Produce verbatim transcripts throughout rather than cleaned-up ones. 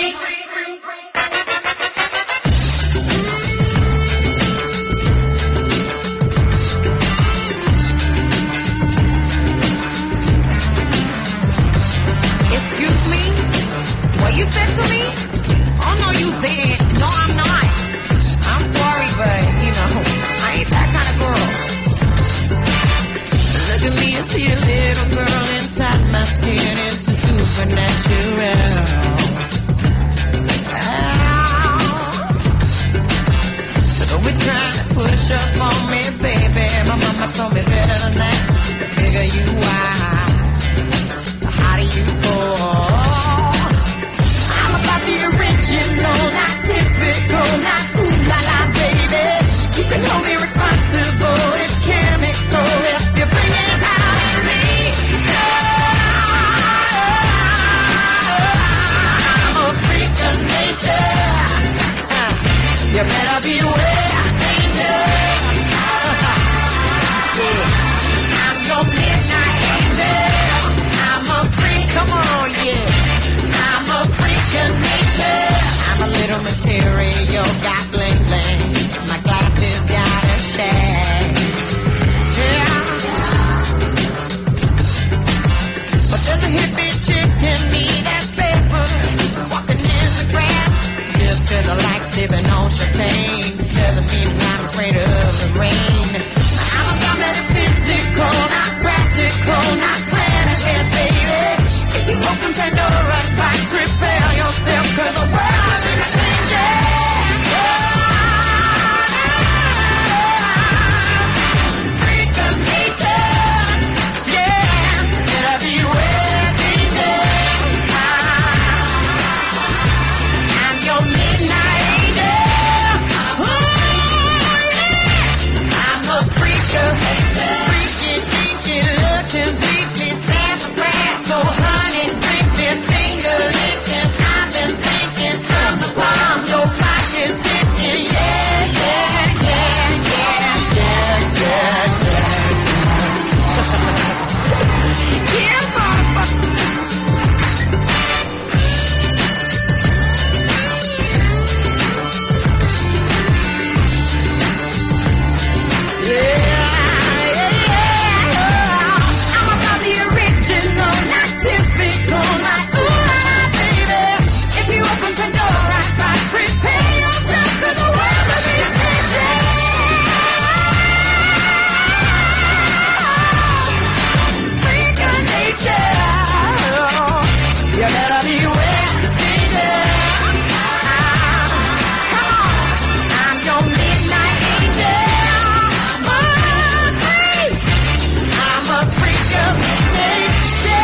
freak. Excuse me? What you said to me? Oh no, you did. No, I'm not. I'm sorry, but you know, I ain't that kind of girl. Look at me and see a little girl inside my skin. It's a supernatural. So don't be trying to push up on me, baby. My mama told me better than that. The bigger you are, the hotter you fall. I'm about the original, not typical, not ooh la la, baby. You can hold me responsible. It's chemical if you bring it out of me. I'm a freak of nature. You better beware, danger. I'm your midnight angel. I'm a freak, come on, yeah. I'm a freak of nature. I'm a little material, got bling bling. My glasses got a shag. Yeah. But there's a hippie chick in me that's barefoot, walking in the grass. Just 'cause I like sipping on champagne doesn't mean I'm afraid of the rain. I'm about metaphysical, not practical, not planet, baby. If you open Pandora's box, prepare yourself, 'cause the world is changing. Freak of nature, yeah. Better beware, danger. I'm your midnight angel. Ooh, yeah. I'm a freak of nature. Freaky, freaky, looking, freaky, sassafras, so honey, freaky, finger licking. I've been thinking from the palm, your clock is ticking. Yeah, yeah, yeah, yeah, yeah, yeah, yeah. Yeah, motherfucker. I'm about the original, not typical, not ooh, baby. If you open Pandora's box, prepare yourself, 'cause the world will be changing. Freak of nature, you better beware, danger. Come on, I'm your midnight angel. I'm a freak of nature.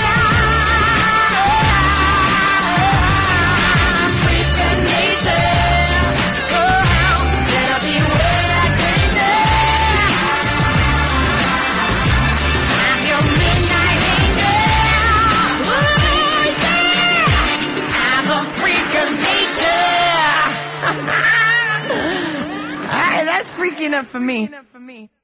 Freak of nature. Oh, better beware, danger. I'm your midnight angel. Oh, yeah. I'm a freak of nature. All right, that's freaky enough for me.